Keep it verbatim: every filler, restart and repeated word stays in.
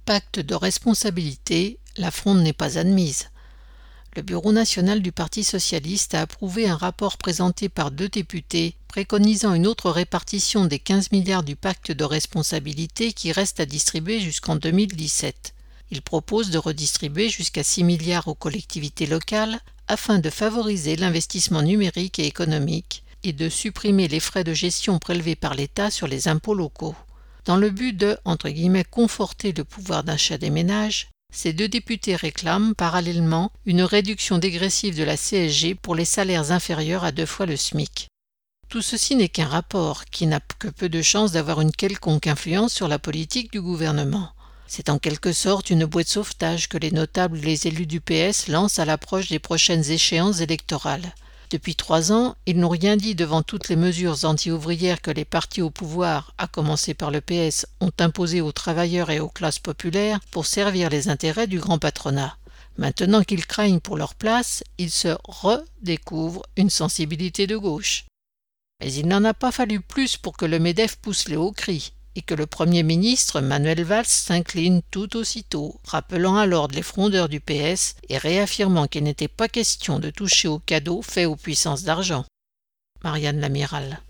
Pacte de responsabilité, la fronde n'est pas admise. Le Bureau national du Parti socialiste a approuvé un rapport présenté par deux députés préconisant une autre répartition des quinze milliards du pacte de responsabilité qui reste à distribuer jusqu'en deux mille dix-sept. Il propose de redistribuer jusqu'à six milliards aux collectivités locales afin de favoriser l'investissement numérique et économique et de supprimer les frais de gestion prélevés par l'État sur les impôts locaux. Dans le but de, entre guillemets, conforter le pouvoir d'achat des ménages, ces deux députés réclament parallèlement une réduction dégressive de la C S G pour les salaires inférieurs à deux fois le SMIC. Tout ceci n'est qu'un rapport qui n'a que peu de chances d'avoir une quelconque influence sur la politique du gouvernement. C'est en quelque sorte une bouée de sauvetage que les notables et les élus du P S lancent à l'approche des prochaines échéances électorales. Depuis trois ans, ils n'ont rien dit devant toutes les mesures anti-ouvrières que les partis au pouvoir, à commencer par le P S, ont imposées aux travailleurs et aux classes populaires pour servir les intérêts du grand patronat. Maintenant qu'ils craignent pour leur place, ils se redécouvrent une sensibilité de gauche. Mais il n'en a pas fallu plus pour que le MEDEF pousse les hauts cris et que le Premier ministre, Manuel Valls, s'incline tout aussitôt, rappelant à l'ordre les frondeurs du P S et réaffirmant qu'il n'était pas question de toucher aux cadeaux faits aux puissances d'argent. Marianne Lamiral.